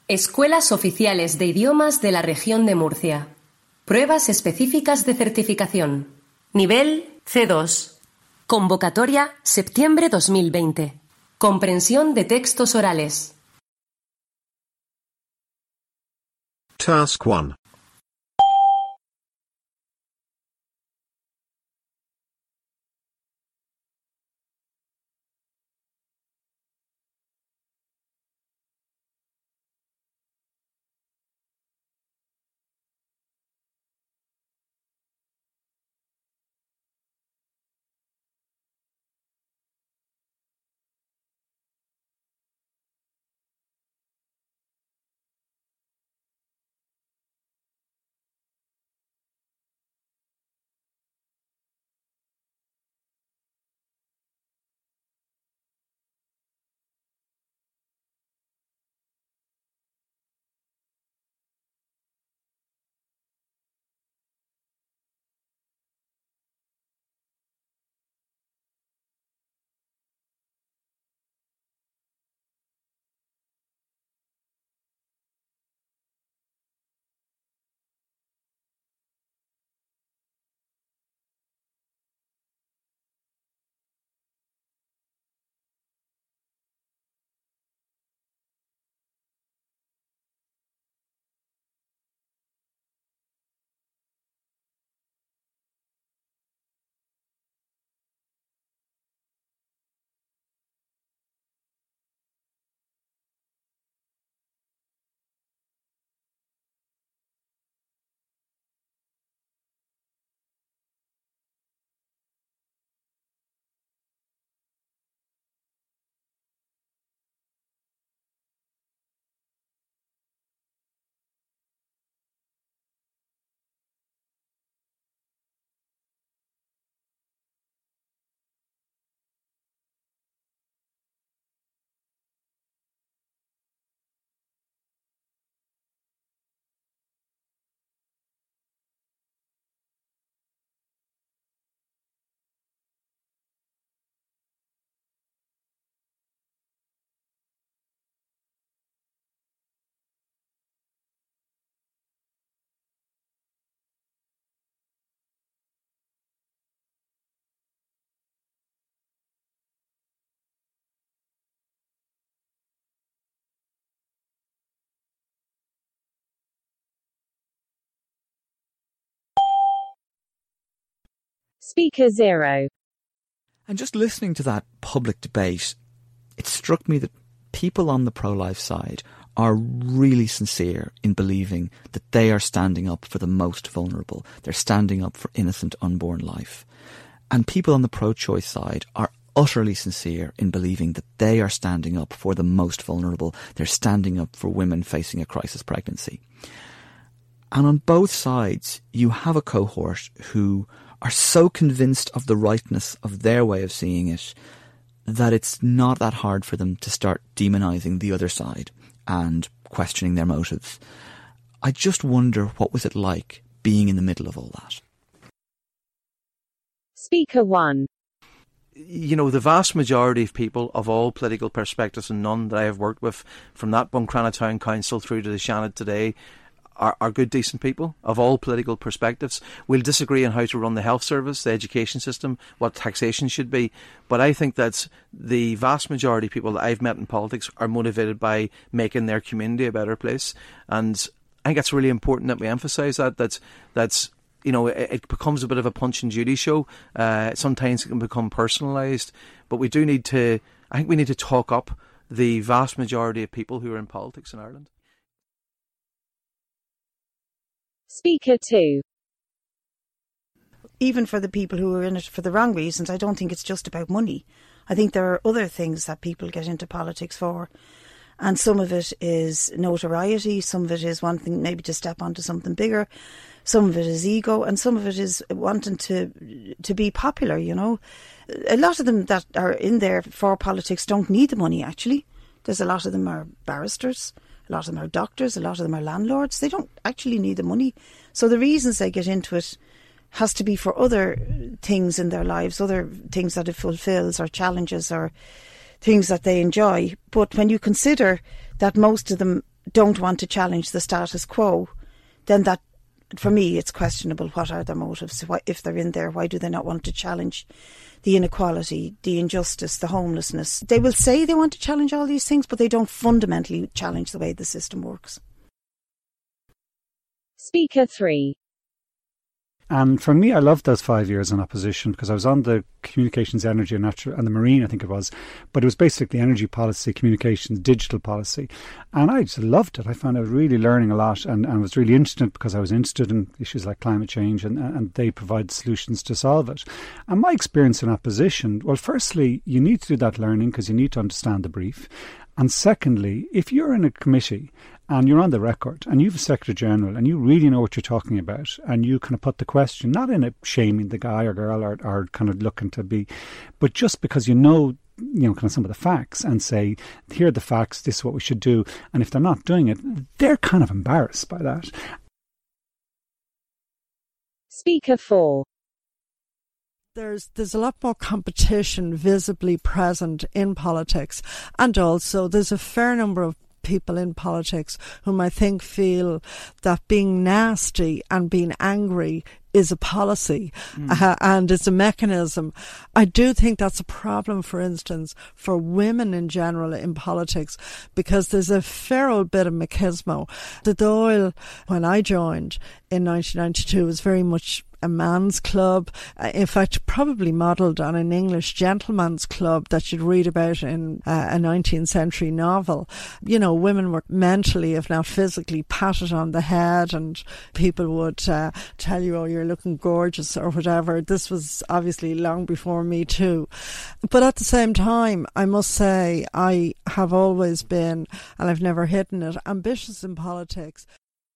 Escuelas Oficiales de Idiomas de la Región de Murcia. Pruebas específicas de certificación. Nivel C2. Convocatoria septiembre 2020. Comprensión de textos orales. Task 1. Speaker 0. And just listening to that public debate, it struck me that people on the pro-life side are really sincere in believing that they are standing up for the most vulnerable. They're standing up for innocent unborn life. And people on the pro-choice side are utterly sincere in believing that they are standing up for the most vulnerable. They're standing up for women facing a crisis pregnancy. And on both sides, you have a cohort who are so convinced of the rightness of their way of seeing it that it's not that hard for them to start demonising the other side and questioning their motives. I just wonder, what was it like being in the middle of all that? Speaker 1. You know, the vast majority of people of all political perspectives, and none that I have worked with, from that Buncrana Town Council through to the Shannon today, are good, decent people of all political perspectives. We'll disagree on how to run the health service, the education system, what taxation should be. But I think that the vast majority of people that I've met in politics are motivated by making their community a better place. And I think it's really important that we emphasise that's you know, it becomes a bit of a punch and Judy show. Sometimes it can become personalised. But we do need to, I think we need to talk up the vast majority of people who are in politics in Ireland. Speaker 2. Even for the people who are in it for the wrong reasons, I don't think it's just about money. I think there are other things that people get into politics for. And some of it is notoriety, some of it is wanting maybe to step onto something bigger, some of it is ego, and some of it is wanting to be popular, you know. A lot of them that are in there for politics don't need the money, actually. There's a lot of them are barristers, a lot of them are doctors, a lot of them are landlords. They don't actually need the money. So the reasons they get into it has to be for other things in their lives, other things that it fulfills, or challenges, or things that they enjoy. But when you consider that most of them don't want to challenge the status quo, then that, for me, it's questionable. What are their motives? If they're in there, why do they not want to challenge the inequality, the injustice, the homelessness? They will say they want to challenge all these things, but they don't fundamentally challenge the way the system works. Speaker 3. And for me, I loved those 5 years in opposition because I was on the communications, energy and natural, and the marine, I think it was. But it was basically energy policy, communications, digital policy. And I just loved it. I found I was really learning a lot and was really interested because I was interested in issues like climate change and they provide solutions to solve it. And my experience in opposition, well, firstly, you need to do that learning because you need to understand the brief. And secondly, if you're in a committee and you're on the record and you have a Secretary General and you really know what you're talking about and you kind of put the question, not in a shaming the guy or girl or kind of looking to be, but just because you know, kind of some of the facts and say, here are the facts, this is what we should do. And if they're not doing it, they're kind of embarrassed by that. Speaker 4. There's a lot more competition visibly present in politics, and also there's a fair number of people in politics whom I think feel that being nasty and being angry is a policy and it's a mechanism. I do think that's a problem, for instance, for women in general in politics, because there's a fair old bit of machismo. The Dáil, when I joined in 1992, was very much a man's club. In fact, probably modelled on an English gentleman's club that you'd read about in a 19th century novel. You know, women were mentally, if not physically, patted on the head, and people would tell you, oh, you're looking gorgeous or whatever. This was obviously long before Me Too. But at the same time, I must say, I have always been, and I've never hidden it, ambitious in politics.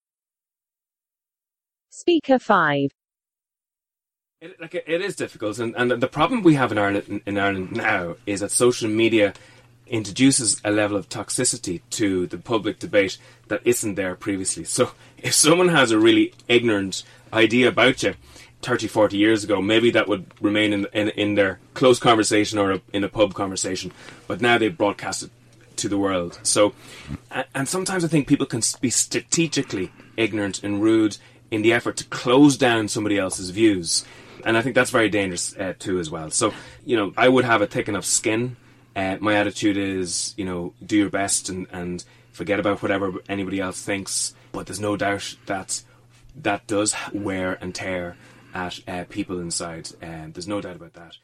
Speaker 5. It is difficult, and the problem we have in Ireland now is that social media introduces a level of toxicity to the public debate that isn't there previously. So if someone has a really ignorant idea about you 30, 40 years ago, maybe that would remain in their close conversation or in a pub conversation, but now they broadcast it to the world. So, and sometimes I think people can be strategically ignorant and rude in the effort to close down somebody else's views. And I think that's very dangerous too as well. So, I would have a thick enough skin. My attitude is, do your best and forget about whatever anybody else thinks. But there's no doubt that does wear and tear at people inside. There's no doubt about that.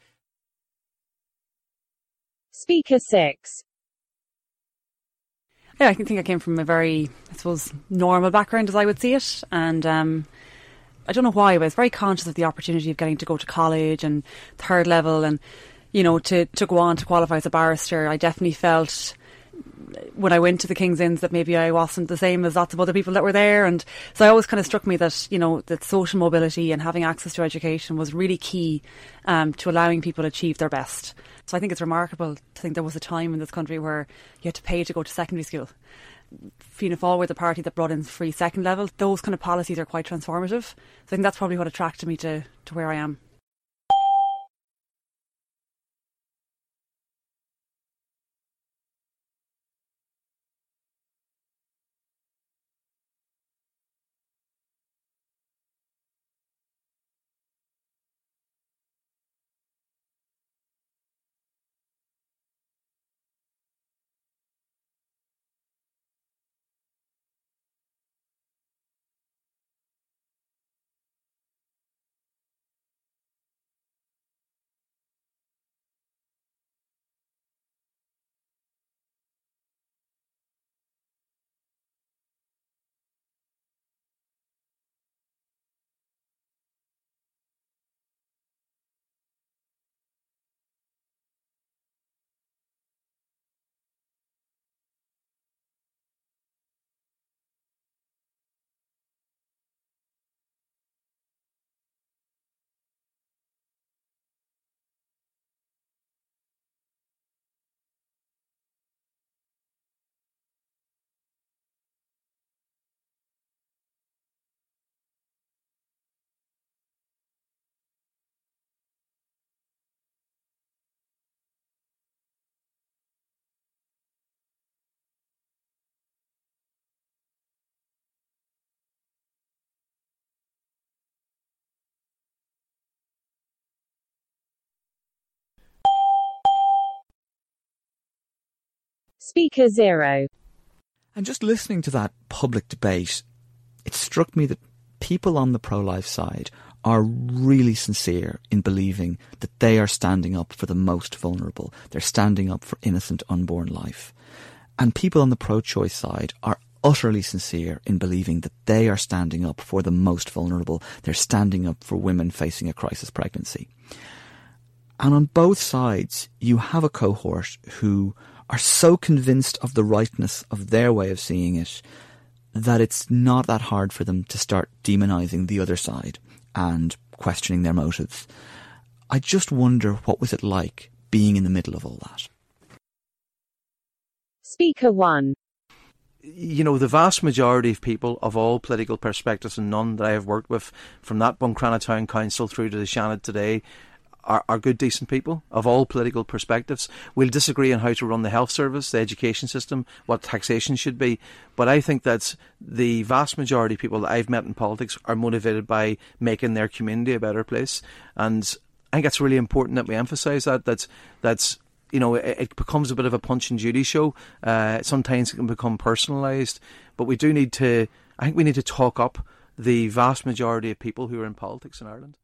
Speaker 6. Yeah, I think I came from a very, normal background as I would see it. And I don't know why, but I was very conscious of the opportunity of getting to go to college and third level and, to go on to qualify as a barrister. I definitely felt when I went to the King's Inns that maybe I wasn't the same as lots of other people that were there. And so it always kind of struck me that, that social mobility and having access to education was really key to allowing people to achieve their best. So I think it's remarkable to think there was a time in this country where you had to pay to go to secondary school. Fianna Fáil were the party that brought in free second level. Those kind of policies are quite transformative. So I think that's probably what attracted me to where I am. Speaker 0. And just listening to that public debate, it struck me that people on the pro-life side are really sincere in believing that they are standing up for the most vulnerable. They're standing up for innocent unborn life. And people on the pro-choice side are utterly sincere in believing that they are standing up for the most vulnerable. They're standing up for women facing a crisis pregnancy. And on both sides, you have a cohort who are so convinced of the rightness of their way of seeing it that it's not that hard for them to start demonising the other side and questioning their motives. I just wonder, what was it like being in the middle of all that? Speaker 1. You know, the vast majority of people of all political perspectives, and none that I have worked with, from that Buncrana Town Council through to the Shannon today, are good, decent people of all political perspectives. We'll disagree on how to run the health service, the education system, what taxation should be. But I think that the vast majority of people that I've met in politics are motivated by making their community a better place. And I think it's really important that we emphasise that's you know, it becomes a bit of a Punch and Judy show. Sometimes it can become personalised. But we do need to, I think we need to talk up the vast majority of people who are in politics in Ireland.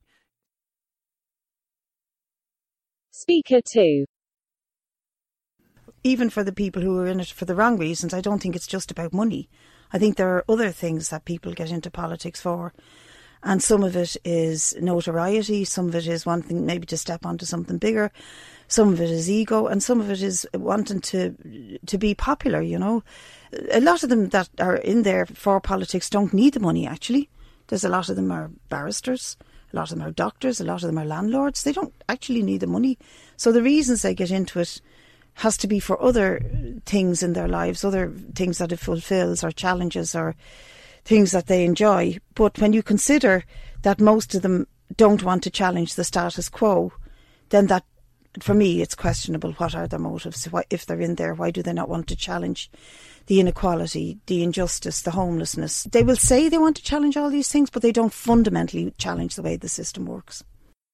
Speaker 2. Even for the people who are in it for the wrong reasons, I don't think it's just about money. I think there are other things that people get into politics for. And some of it is notoriety, some of it is wanting maybe to step onto something bigger, some of it is ego, and some of it is wanting to be popular, you know. A lot of them that are in there for politics don't need the money, actually. There's a lot of them are barristers, a lot of them are doctors, a lot of them are landlords. They don't actually need the money. So the reasons they get into it has to be for other things in their lives, other things that it fulfills, or challenges, or things that they enjoy. But when you consider that most of them don't want to challenge the status quo, then that, for me, it's questionable. What are their motives? Why, if they're in there, why do they not want to challenge the inequality, the injustice, the homelessness? They will say they want to challenge all these things, but they don't fundamentally challenge the way the system works.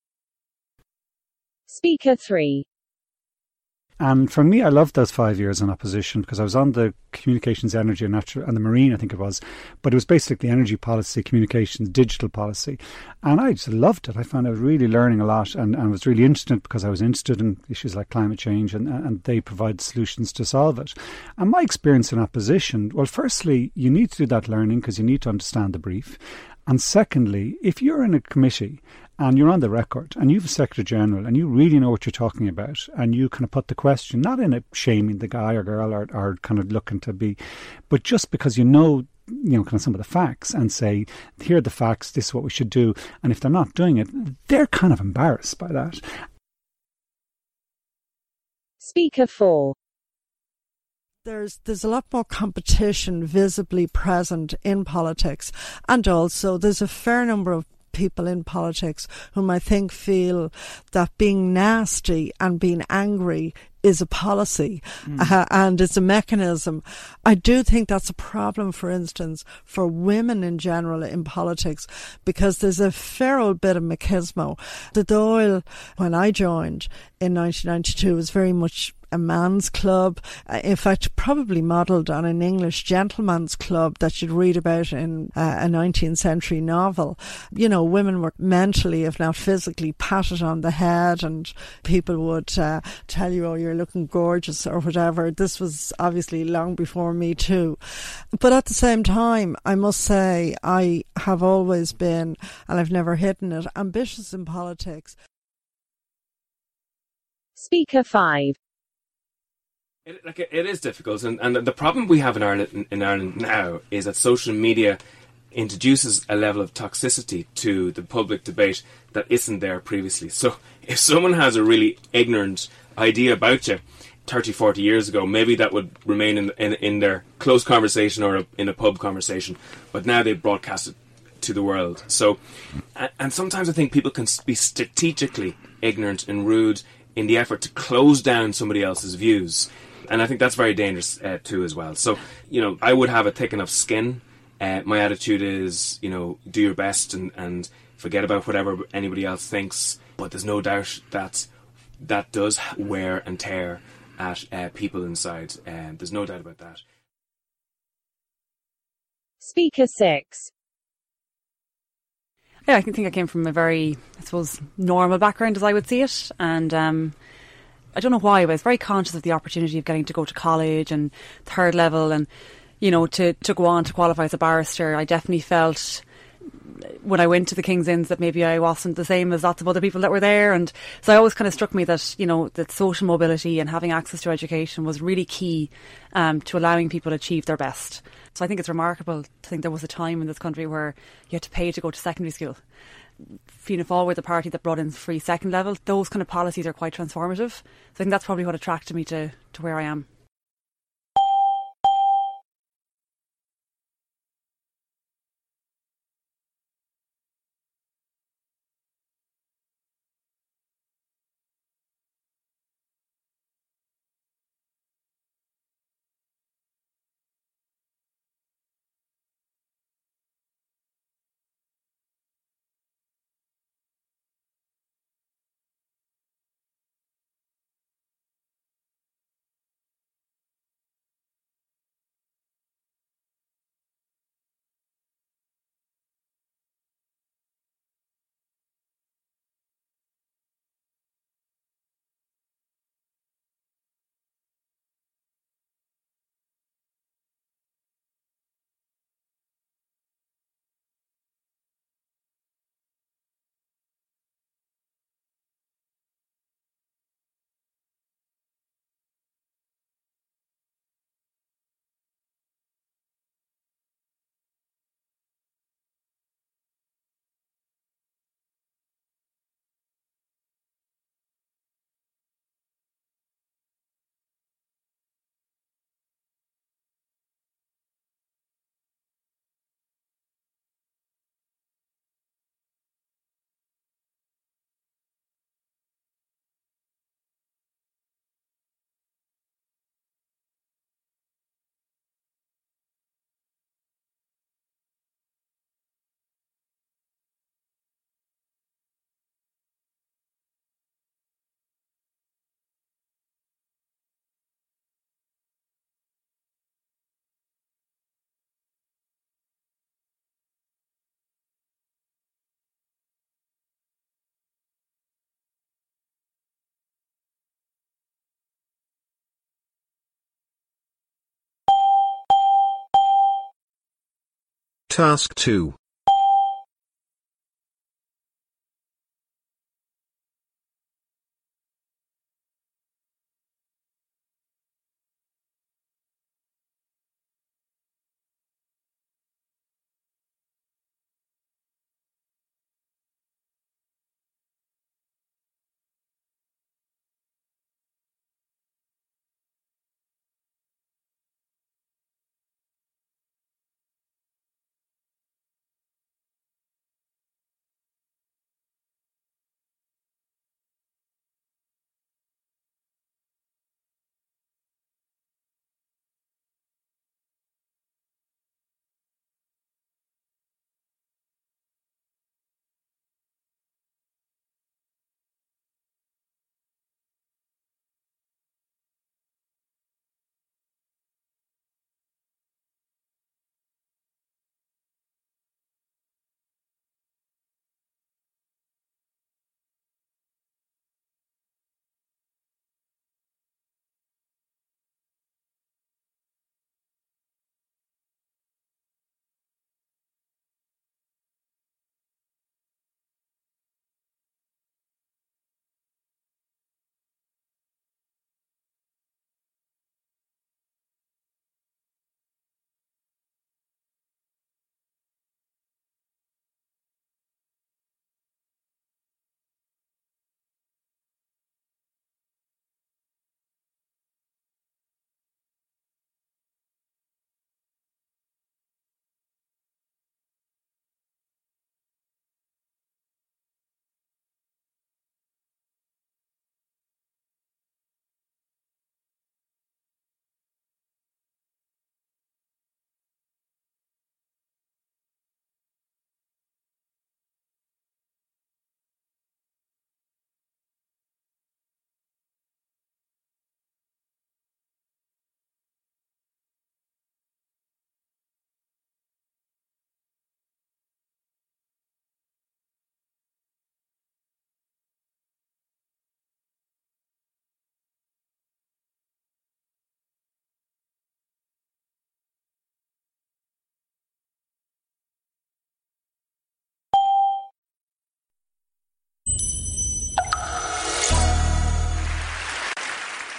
Speaker 3. And for me, I loved those 5 years in opposition because I was on the communications, energy and natural, and the marine, I think it was. But it was basically energy policy, communications, digital policy. And I just loved it. I found I was really learning a lot and was really interested because I was interested in issues like climate change and they provide solutions to solve it. And my experience in opposition, well, firstly, you need to do that learning because you need to understand the brief. And secondly, if you're in a committee and you're on the record and you have a Secretary General and you really know what you're talking about and you kind of put the question, not in a shaming the guy or girl or kind of looking to be, but just because you know, kind of some of the facts and say, here are the facts, this is what we should do. And if they're not doing it, they're kind of embarrassed by that. Speaker 4. There's a lot more competition visibly present in politics, and also there's a fair number of people in politics whom I think feel that being nasty and being angry is a policy and it's a mechanism. I do think that's a problem, for instance, for women in general in politics, because there's a fair old bit of machismo. The Dáil, when I joined in 1992, was very much a man's club, in fact probably modelled on an English gentleman's club that you'd read about in a 19th century novel. You know, women were mentally, if not physically, patted on the head and people would tell you, oh, you're looking gorgeous or whatever. This was obviously long before Me Too. But at the same time, I must say, I have always been, and I've never hidden it, ambitious in politics. Speaker 5. It is difficult, and the problem we have in Ireland now is that social media introduces a level of toxicity to the public debate that isn't there previously. So if someone has a really ignorant idea about you 30, 40 years ago, maybe that would remain in their close conversation or in a pub conversation, but now they broadcast it to the world. So, and sometimes I think people can be strategically ignorant and rude in the effort to close down somebody else's views. And I think that's very dangerous too as well. So, I would have a thick enough skin. My attitude is, do your best and forget about whatever anybody else thinks. But there's no doubt that does wear and tear. at people inside. There's no doubt about that. Speaker 6. Yeah, I think I came from a very, I suppose, normal background as I would see it. And I don't know why, but I was very conscious of the opportunity of getting to go to college and third level and, you know, to go on to qualify as a barrister. I definitely felt when I went to the King's Inns that maybe I wasn't the same as lots of other people that were there. And so it always kind of struck me that, you know, that social mobility and having access to education was really key to allowing people to achieve their best. So I think it's remarkable to think there was a time in this country where you had to pay to go to secondary school. Fianna Fáil were the party that brought in free second level. Those kind of policies are quite transformative. So I think that's probably what attracted me to where I am. Task 2.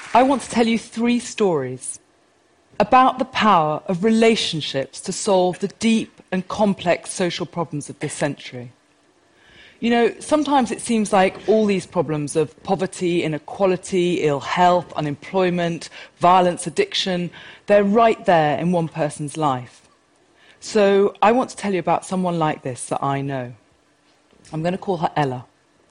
I want to tell you 3 stories about the power of relationships to solve the deep and complex social problems of this century. You know, sometimes it seems like all these problems of poverty, inequality, ill health, unemployment, violence, addiction, they're right there in one person's life. So I want to tell you about someone like this that I know. I'm going to call her Ella.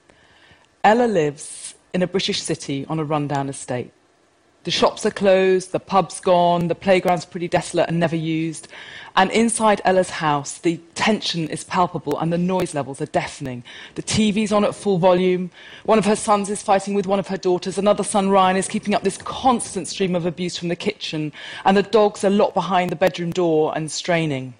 Ella lives in a British city on a rundown estate. The shops are closed, the pub's gone, the playground's pretty desolate and never used. And inside Ella's house, the tension is palpable and the noise levels are deafening. The TV's on at full volume. One of her sons is fighting with one of her daughters. Another son, Ryan, is keeping up this constant stream of abuse from the kitchen. And the dogs are locked behind the bedroom door and straining.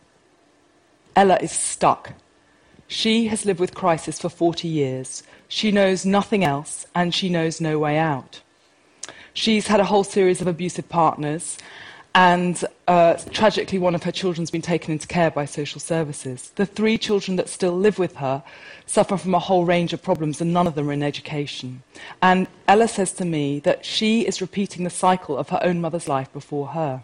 Ella is stuck. She has lived with crisis for 40 years. She knows nothing else, and she knows no way out. She's had a whole series of abusive partners, and tragically one of her children's been taken into care by social services. The 3 children that still live with her suffer from a whole range of problems, and none of them are in education. And Ella says to me that she is repeating the cycle of her own mother's life before her.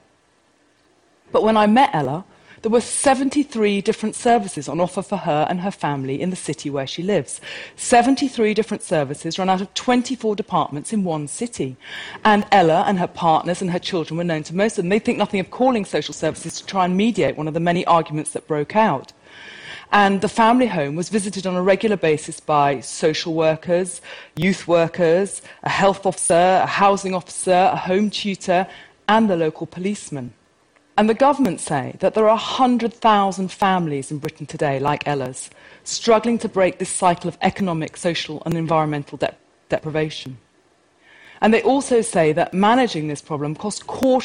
But when I met Ella, there were 73 different services on offer for her and her family in the city where she lives. 73 different services run out of 24 departments in one city. And Ella and her partners and her children were known to most of them. They think nothing of calling social services to try and mediate one of the many arguments that broke out. And the family home was visited on a regular basis by social workers, youth workers, a health officer, a housing officer, a home tutor, and the local policeman. And the government say that there are 100,000 families in Britain today, like Ella's, struggling to break this cycle of economic, social and environmental deprivation. And they also say that managing this problem costs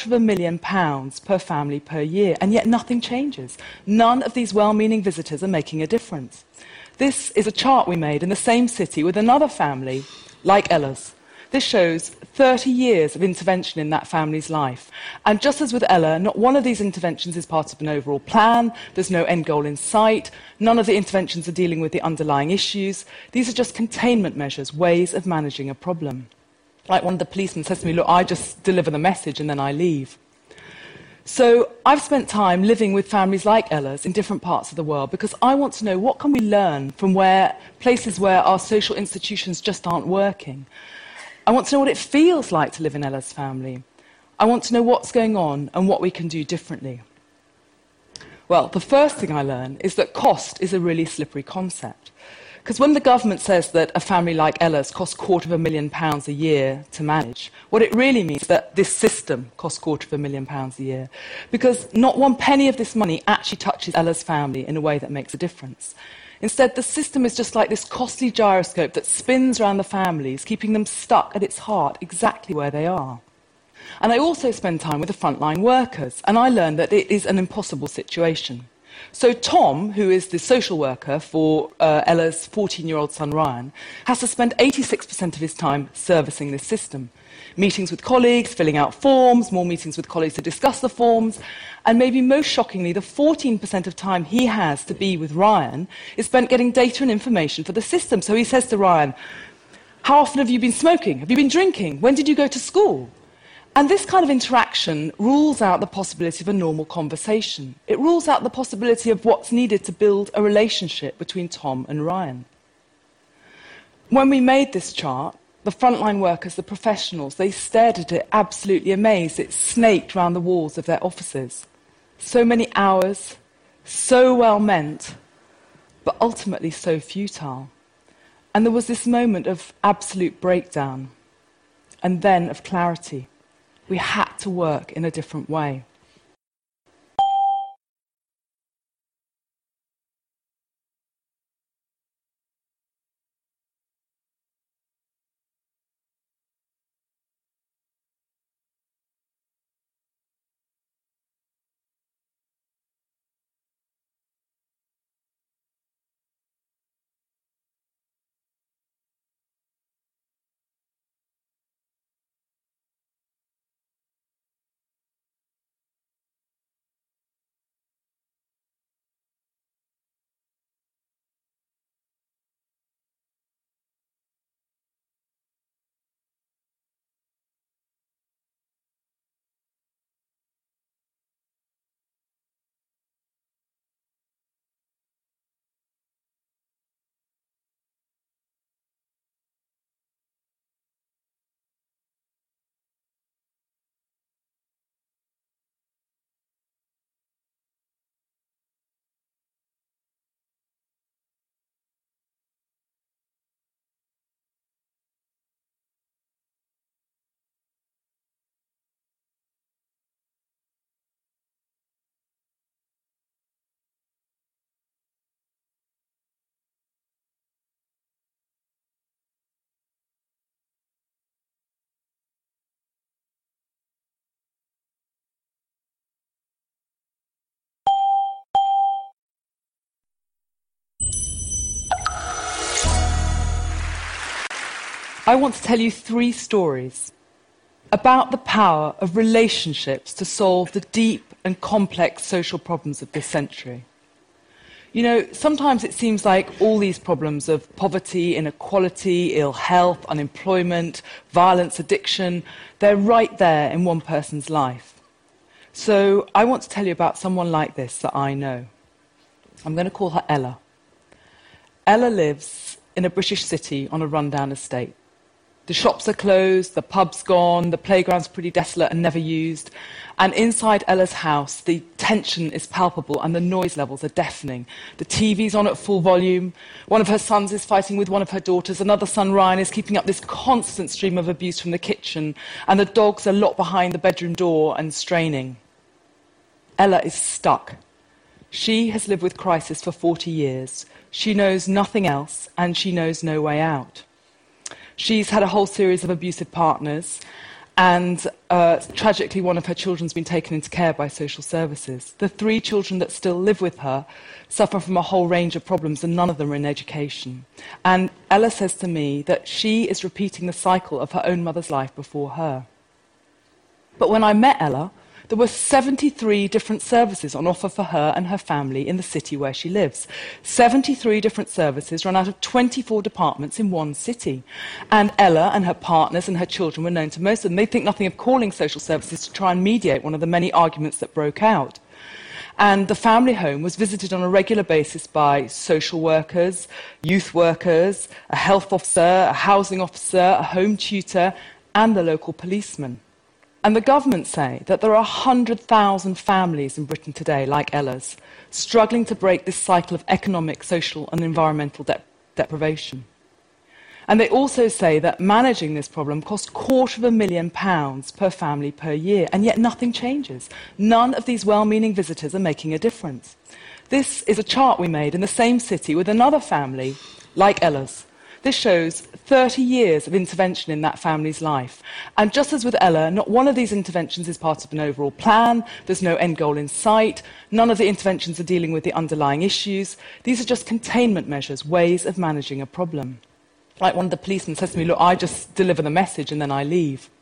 £250,000 per family per year, and yet nothing changes. None of these well-meaning visitors are making a difference. This is a chart we made in the same city with another family, like Ella's. This shows 30 years of intervention in that family's life. And just as with Ella, not one of these interventions is part of an overall plan. There's no end goal in sight. None of the interventions are dealing with the underlying issues. These are just containment measures, ways of managing a problem. Like one of the policemen says to me, look, I just deliver the message and then I leave. So I've spent time living with families like Ella's in different parts of the world because I want to know what can we learn from places where our social institutions just aren't working. I want to know what it feels like to live in Ella's family. I want to know what's going on and what we can do differently. Well, the first thing I learned is that cost is a really slippery concept. Because when the government says that a family like Ella's costs £250,000 a year to manage, what it really means is that this system costs £250,000 a year. Because not one penny of this money actually touches Ella's family in a way that makes a difference. Instead, the system is just like this costly gyroscope that spins around the families, keeping them stuck at its heart exactly where they are. And I also spend time with the frontline workers, and I learned that it is an impossible situation. So Tom, who is the social worker for Ella's 14-year-old son Ryan, has to spend 86% of his time servicing this system. Meetings with colleagues, filling out forms, more meetings with colleagues to discuss the forms, and maybe most shockingly, the 14% of time he has to be with Ryan is spent getting data and information for the system. So he says to Ryan, how often have you been smoking? Have you been drinking? When did you go to school? And this kind of interaction rules out the possibility of a normal conversation. It rules out the possibility of what's needed to build a relationship between Tom and Ryan. When we made this chart, the frontline workers, the professionals, they stared at it absolutely amazed. It snaked round the walls of their offices. So many hours, so well meant, but ultimately so futile. And there was this moment of absolute breakdown, and then of clarity. We had to work in a different way. I want to tell you 3 stories about the power of relationships to solve the deep and complex social problems of this century. You know, sometimes it seems like all these problems of poverty, inequality, ill health, unemployment, violence, addiction, they're right there in one person's life. So I want to tell you about someone like this that I know. I'm going to call her Ella. Ella lives in a British city on a rundown estate. The shops are closed, the pub's gone, the playground's pretty desolate and never used. And inside Ella's house, the tension is palpable and the noise levels are deafening. The TV's on at full volume. One of her sons is fighting with one of her daughters. Another son, Ryan, is keeping up this constant stream of abuse from the kitchen. And the dogs are locked behind the bedroom door and straining. Ella is stuck. She has lived with crisis for 40 years. She knows nothing else and she knows no way out. She's had a whole series of abusive partners, and tragically one of her children's been taken into care by social services. The 3 children that still live with her suffer from a whole range of problems, and none of them are in education. And Ella says to me that she is repeating the cycle of her own mother's life before her. But when I met Ella, there were 73 different services on offer for her and her family in the city where she lives. 73 different services run out of 24 departments in one city. And Ella and her partners and her children were known to most of them. They think nothing of calling social services to try and mediate one of the many arguments that broke out. And the family home was visited on a regular basis by social workers, youth workers, a health officer, a housing officer, a home tutor, and the local policeman. And the government say that there are 100,000 families in Britain today, like Ella's, struggling to break this cycle of economic, social and environmental deprivation. And they also say that managing this problem costs £250,000 per family per year, and yet nothing changes. None of these well-meaning visitors are making a difference. This is a chart we made in the same city with another family, like Ella's. This shows 30 years of intervention in that family's life. And just as with Ella, not one of these interventions is part of an overall plan. There's no end goal in sight. None of the interventions are dealing with the underlying issues. These are just containment measures, ways of managing a problem. Like one of the policemen says to me, look, I just deliver the message and then I leave.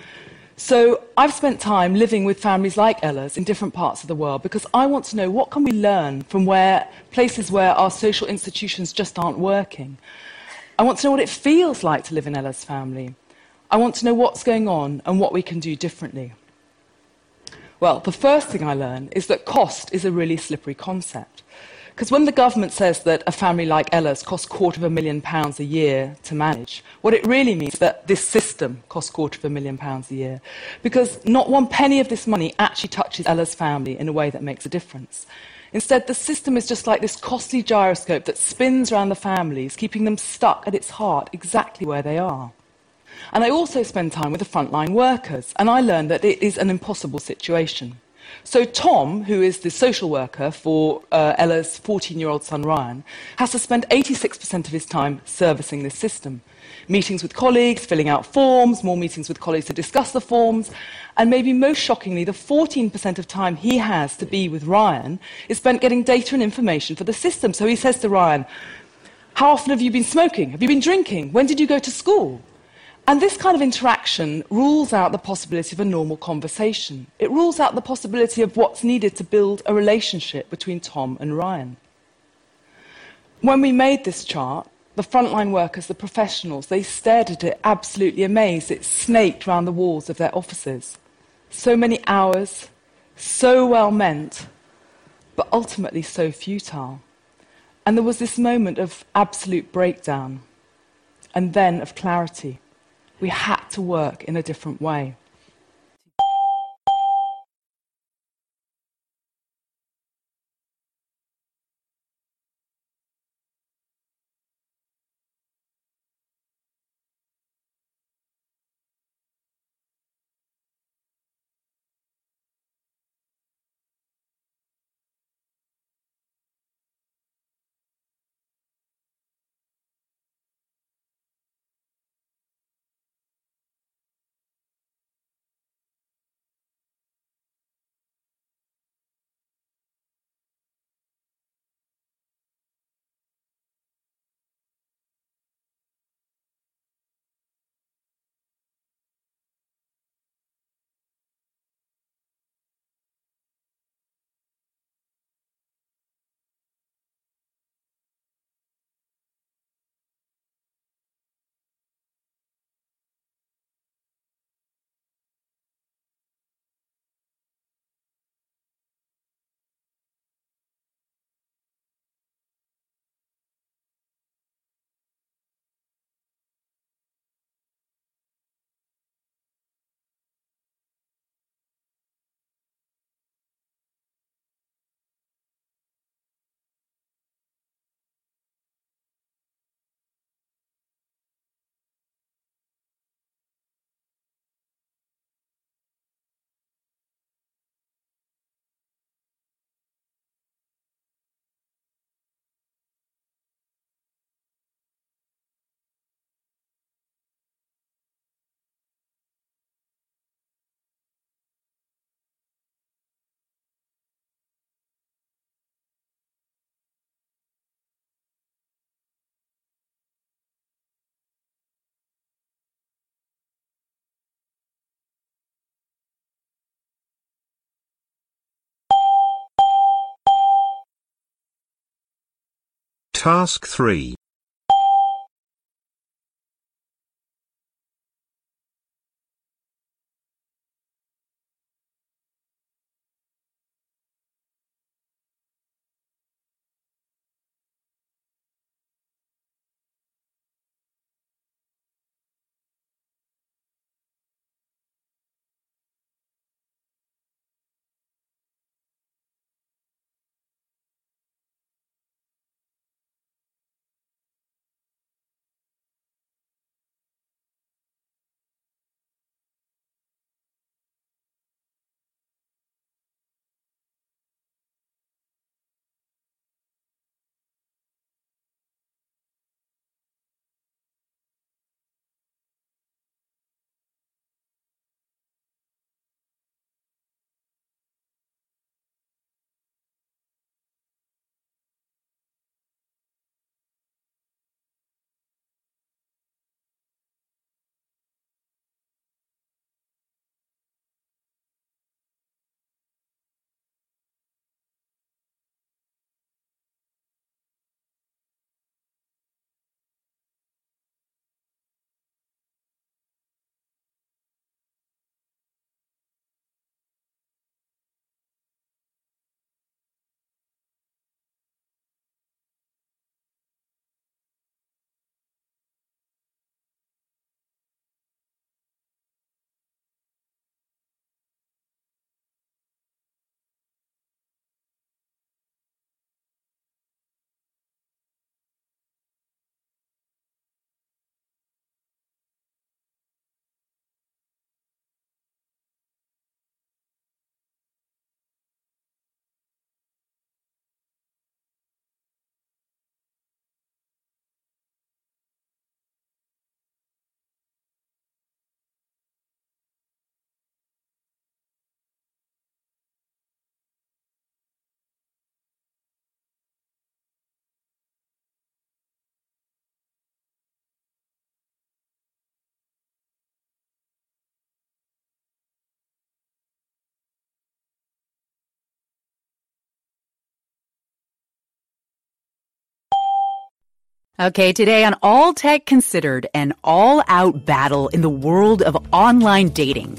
So I've spent time living with families like Ella's in different parts of the world because I want to know what can we learn from places where our social institutions just aren't working. I want to know what it feels like to live in Ella's family. I want to know what's going on and what we can do differently. Well, the first thing I learned is that cost is a really slippery concept. Because when the government says that a family like Ella's costs £250,000 a year to manage, what it really means is that this system costs £250,000 a year. Because not one penny of this money actually touches Ella's family in a way that makes a difference. Instead, the system is just like this costly gyroscope that spins around the families, keeping them stuck at its heart exactly where they are. And I also spend time with the frontline workers, and I learned that it is an impossible situation. So Tom, who is the social worker for Ella's 14-year-old son Ryan, has to spend 86% of his time servicing this system. Meetings with colleagues, filling out forms, more meetings with colleagues to discuss the forms, and maybe most shockingly, the 14% of time he has to be with Ryan is spent getting data and information for the system. So he says to Ryan, how often have you been smoking? Have you been drinking? When did you go to school? And this kind of interaction rules out the possibility of a normal conversation. It rules out the possibility of what's needed to build a relationship between Tom and Ryan. When we made this chart, the frontline workers, the professionals, they stared at it absolutely amazed. It snaked round the walls of their offices. So many hours, so well meant, but ultimately so futile. And there was this moment of absolute breakdown, and then of clarity. We had to work in a different way. Task 3. Okay, today on All Tech Considered, an all-out battle in the world of online dating.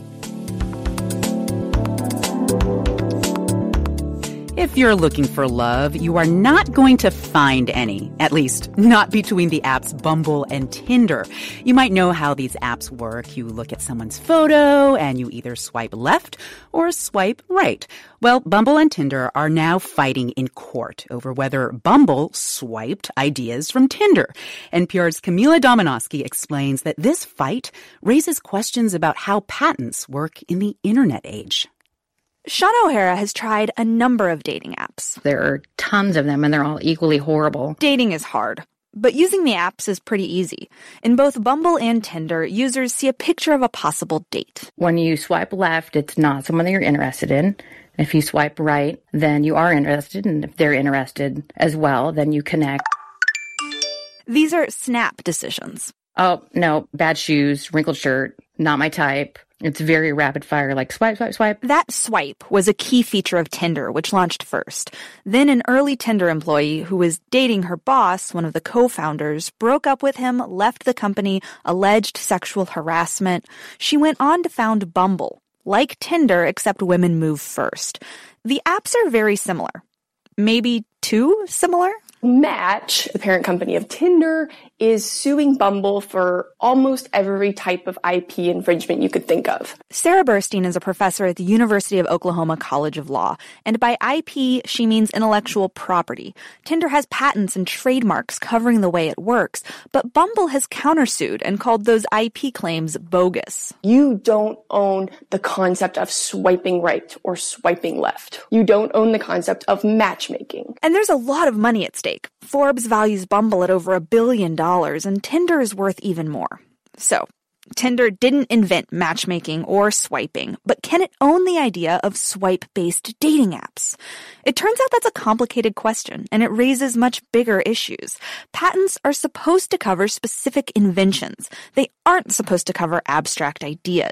If you're looking for love, you are not going to find any, at least not between the apps Bumble and Tinder. You might know how these apps work. You look at someone's photo and you either swipe left or swipe right. Well, Bumble and Tinder are now fighting in court over whether Bumble swiped ideas from Tinder. NPR's Camila Domonoske explains that this fight raises questions about how patents work in the internet age. Shauna O'Hara has tried a number of dating apps. There are tons of them, and they're all equally horrible. Dating is hard, but using the apps is pretty easy. In both Bumble and Tinder, users see a picture of a possible date. When you swipe left, it's not someone that you're interested in. If you swipe right, then you are interested, and if they're interested as well, then you connect. These are snap decisions. Oh, no, bad shoes, wrinkled shirt, not my type. It's very rapid fire, like swipe, swipe, swipe. That swipe was a key feature of Tinder, which launched first. Then an early Tinder employee who was dating her boss, one of the co-founders, broke up with him, left the company, alleged sexual harassment. She went on to found Bumble. Like Tinder, except women move first. The apps are very similar. Maybe too similar? Match, the parent company of Tinder, is suing Bumble for almost every type of IP infringement you could think of. Sarah Burstein is a professor at the University of Oklahoma College of Law, and by IP, she means intellectual property. Tinder has patents and trademarks covering the way it works, but Bumble has countersued and called those IP claims bogus. You don't own the concept of swiping right or swiping left. You don't own the concept of matchmaking. And there's a lot of money at stake. Forbes values Bumble at over $1 billion, and Tinder is worth even more. So, Tinder didn't invent matchmaking or swiping, but can it own the idea of swipe-based dating apps? It turns out that's a complicated question, and it raises much bigger issues. Patents are supposed to cover specific inventions. They aren't supposed to cover abstract ideas.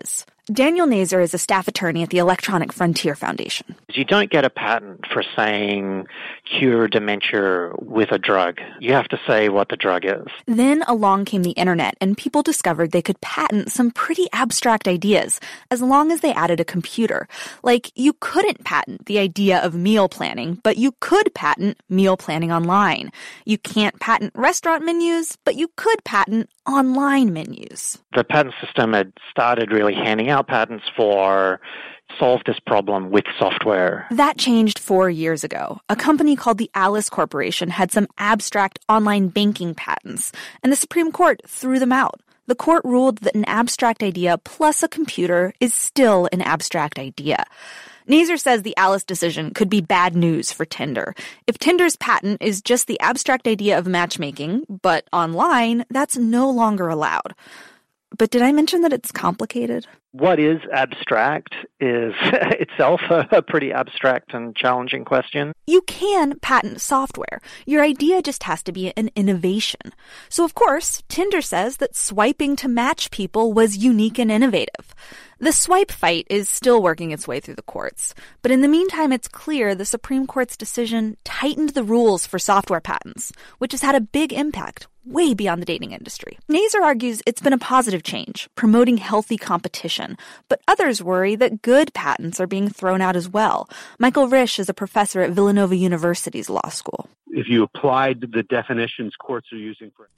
Daniel Nazer is a staff attorney at the Electronic Frontier Foundation. You don't get a patent for saying cure dementia with a drug. You have to say what the drug is. Then along came the internet, and people discovered they could patent some pretty abstract ideas as long as they added a computer. Like, you couldn't patent the idea of meal planning, but you could patent meal planning online. You can't patent restaurant menus, but you could patent online menus. The patent system had started really handing out patents for solve this problem with software. That changed 4 years ago. A company called the Alice Corporation had some abstract online banking patents, and the Supreme Court threw them out. The court ruled that an abstract idea plus a computer is still an abstract idea. Nazer says the Alice decision could be bad news for Tinder. If Tinder's patent is just the abstract idea of matchmaking, but online, that's no longer allowed. But did I mention that it's complicated? What is abstract is itself a pretty abstract and challenging question. You can patent software. Your idea just has to be an innovation. So, of course, Tinder says that swiping to match people was unique and innovative. The swipe fight is still working its way through the courts. But in the meantime, it's clear the Supreme Court's decision tightened the rules for software patents, which has had a big impact way beyond the dating industry. Nazer argues it's been a positive change, promoting healthy competition, but others worry that good patents are being thrown out as well. Michael Risch is a professor at Villanova University's law school. If you applied the definitions courts are using for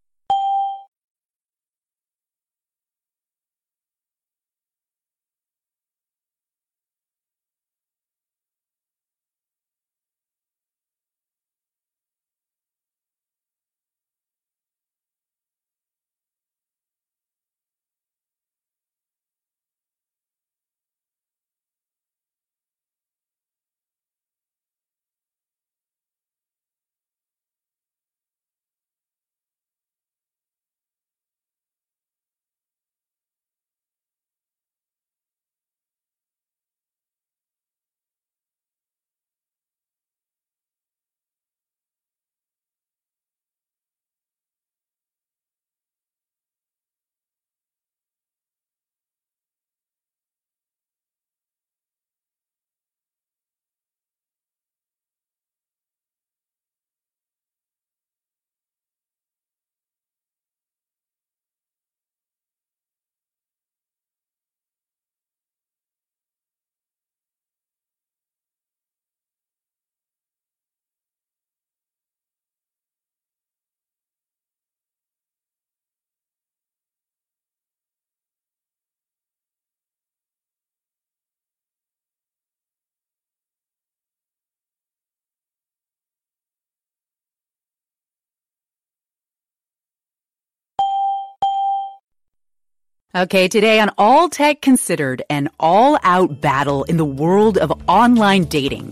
Okay, today on All Tech Considered, an all-out battle in the world of online dating.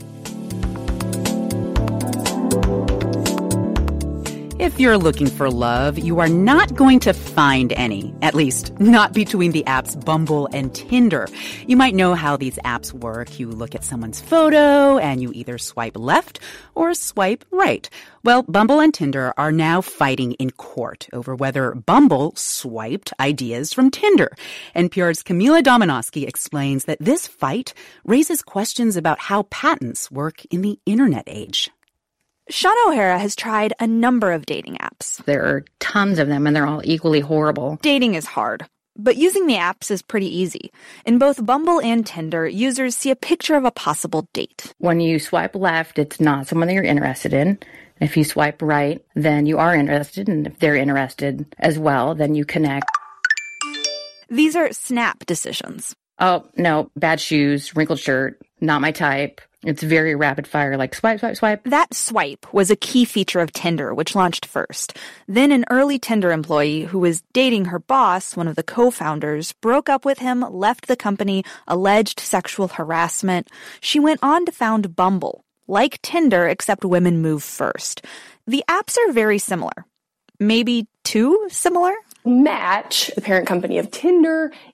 If you're looking for love, you are not going to find any, at least not between the apps Bumble and Tinder. You might know how these apps work. You look at someone's photo and you either swipe left or swipe right. Well, Bumble and Tinder are now fighting in court over whether Bumble swiped ideas from Tinder. NPR's Camila Domonoske explains that this fight raises questions about how patents work in the internet age. Sean O'Hara has tried a number of dating apps. There are tons of them, and they're all equally horrible. Dating is hard, but using the apps is pretty easy. In both Bumble and Tinder, users see a picture of a possible date. When you swipe left, it's not someone that you're interested in. If you swipe right, then you are interested, and if they're interested as well, then you connect. These are snap decisions. Oh, no, bad shoes, wrinkled shirt, not my type. It's very rapid fire, like swipe, swipe, swipe. That swipe was a key feature of Tinder, which launched first. Then an early Tinder employee who was dating her boss, one of the co-founders, broke up with him, left the company, alleged sexual harassment. She went on to found Bumble. Like Tinder, except women move first. The apps are very similar. Maybe too similar? Match, the parent company of Tinder,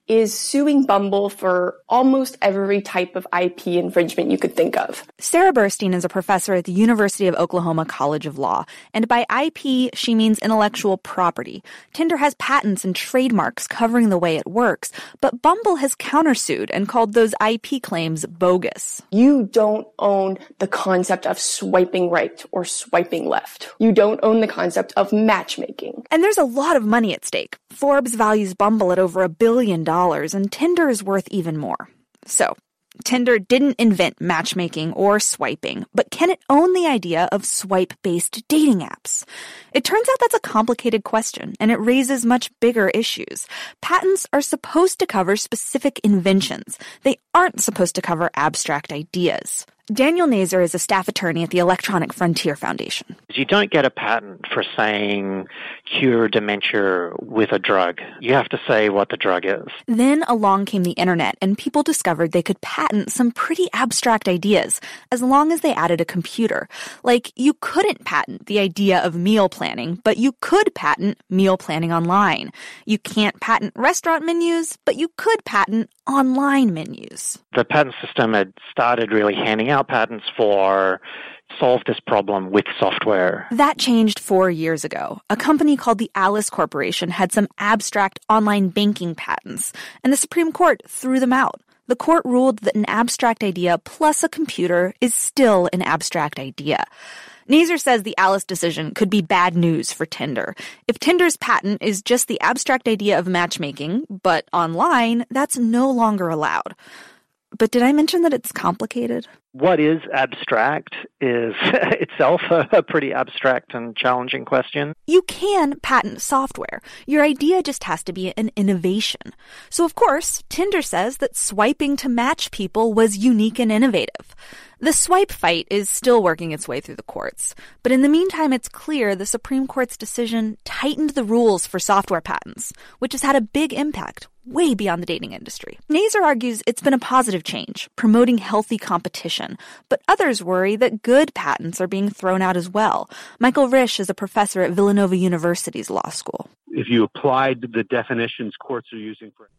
is suing Bumble for almost every type of IP infringement you could think of. Sarah Burstein is a professor at the University of Oklahoma College of Law, and by IP, she means intellectual property. Tinder has patents and trademarks covering the way it works, but Bumble has countersued and called those IP claims bogus. You don't own the concept of swiping right or swiping left. You don't own the concept of matchmaking. And there's a lot of money at stake. Forbes values Bumble at over $1 billion, and Tinder is worth even more. So, Tinder didn't invent matchmaking or swiping, but can it own the idea of swipe-based dating apps? It turns out that's a complicated question, and it raises much bigger issues. Patents are supposed to cover specific inventions. They aren't supposed to cover abstract ideas. Daniel Nazer is a staff attorney at the Electronic Frontier Foundation. You don't get a patent for saying cure dementia with a drug. You have to say what the drug is. Then along came the internet, and people discovered they could patent some pretty abstract ideas as long as they added a computer. Like, you couldn't patent the idea of meal planning, but you could patent meal planning online. You can't patent restaurant menus, but you could patent online menus. The patent system had started really handing out patents for solve this problem with software. That changed 4 years ago. A company called the Alice Corporation had some abstract online banking patents, and the Supreme Court threw them out. The court ruled that an abstract idea plus a computer is still an abstract idea. Nazer says the Alice decision could be bad news for Tinder. If Tinder's patent is just the abstract idea of matchmaking, but online, that's no longer allowed. But did I mention that it's complicated? What is abstract is itself a pretty abstract and challenging question. You can patent software. Your idea just has to be an innovation. So, of course, Tinder says that swiping to match people was unique and innovative. The swipe fight is still working its way through the courts. But in the meantime, it's clear the Supreme Court's decision tightened the rules for software patents, which has had a big impact way beyond the dating industry. Nazer argues it's been a positive change, promoting healthy competition, but others worry that good patents are being thrown out as well. Michael Risch is a professor at Villanova University's law school. If you applied the definitions courts are using for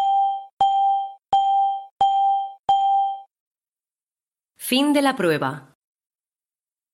Fin de la prueba.